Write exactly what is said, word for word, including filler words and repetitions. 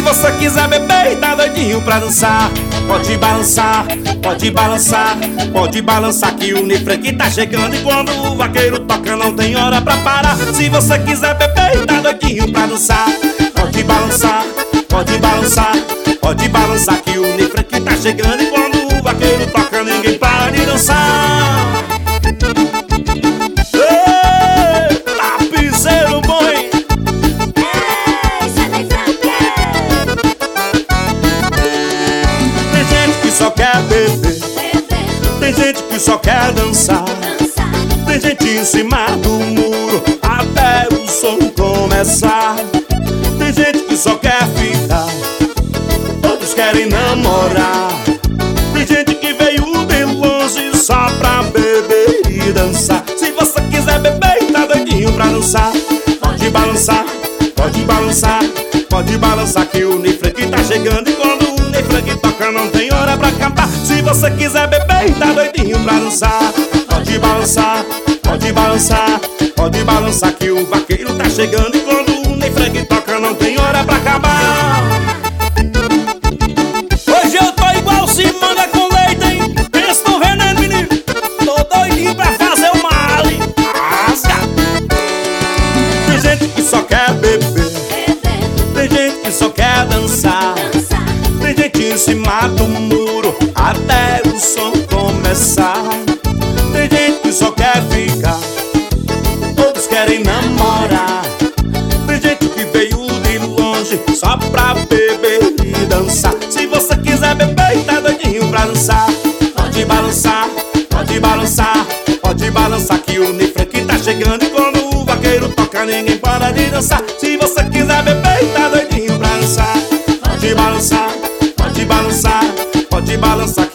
você quiser beber e tá doidinho pra dançar, pode balançar, pode balançar, pode balançar que o Ney Frank tá chegando. E quando o vaqueiro toca não tem hora pra parar. Se você quiser beber e tá doidinho pra dançar, pode balançar, pode balançar, pode balançar que o Ney Frank tá chegando. E quando o vaqueiro toca ninguém para de dançar. Eita, piseiro bom, hein? Tem gente que só quer beber, tem gente que só quer dançar, tem gente em cima do muro até o som começar. Tem gente que só quer ficar, todos querem namorar. Tem gente que veio de longe só pra beber e dançar. Se você quiser beber e tá doidinho pra dançar, pode balançar, pode balançar, pode balançar que o Ney Frank tá chegando. E quando o Ney Frank toca não tem hora pra acabar. Se você quiser beber e tá doidinho pra dançar, pode balançar, pode balançar, pode balançar que o vaqueiro tá chegando. E quando o Ney Frank toca não tem hora pra acabar. Hoje eu tô igual se manga com leite, hein? Pensa no veneno, menino. Tô doidinho pra fazer o male. Rasga. Tem gente que só quer beber, tem gente que só quer dançar, tem gente em cima do muro até o som começar. Tem gente que só quer ficar, todos querem namorar. Tem gente que veio de longe só pra beber e dançar. Se você quiser beber e tá doidinho pra dançar, pode balançar, pode balançar, pode balançar que o Ney Frank tá chegando. E quando o vaqueiro toca ninguém para de dançar. Se você quiser beber e tá doidinho pra dançar, pode balançar, pode balançar, pode balançar